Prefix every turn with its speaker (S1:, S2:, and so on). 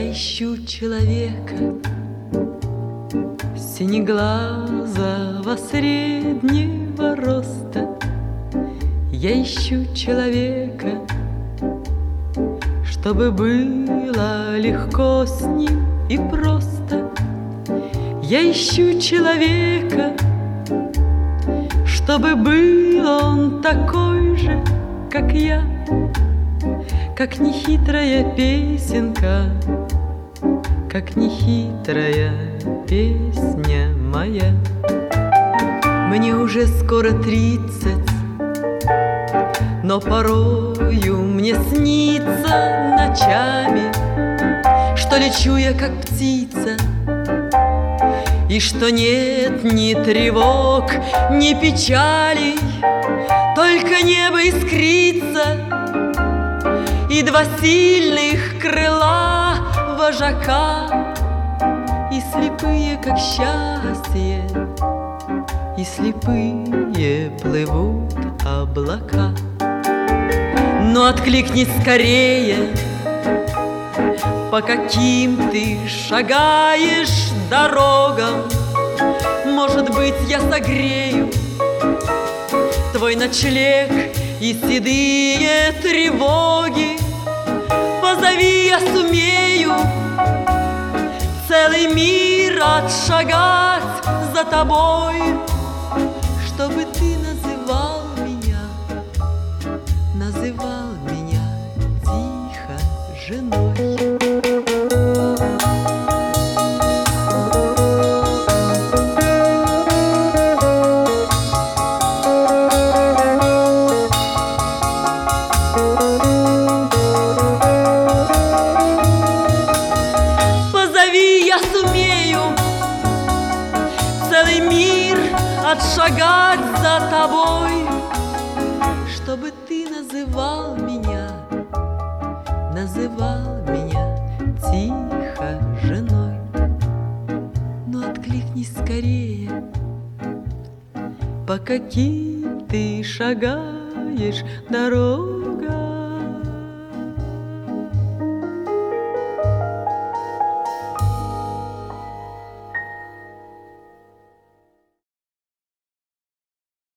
S1: ищу человека синеглазого среднего роста. Я ищу человека, чтобы было легко с ним и просто. Я ищу человека, чтобы был он такой же, как я, как нехитрая песенка, как нехитрая песня моя. Мне уже скоро 30, но порою мне снится ночами, что лечу я, как птица, и что нет ни тревог, ни печалей, только небо искрится, и два сильных крыла вожака, и слепые, как счастье, и слепые плывут облака. Но откликнись скорее, по каким ты шагаешь дорогам. Может быть, я согрею твой ночлег и седые тревоги. Позови, я сумею целый мир отшагать за тобой, чтобы ты называл меня тихо женой. Позови, я сумею целый мир отшагать за тобой, чтобы ты называл меня тихо женой. Но откликнись скорее, по каким ты шагаешь дорогам.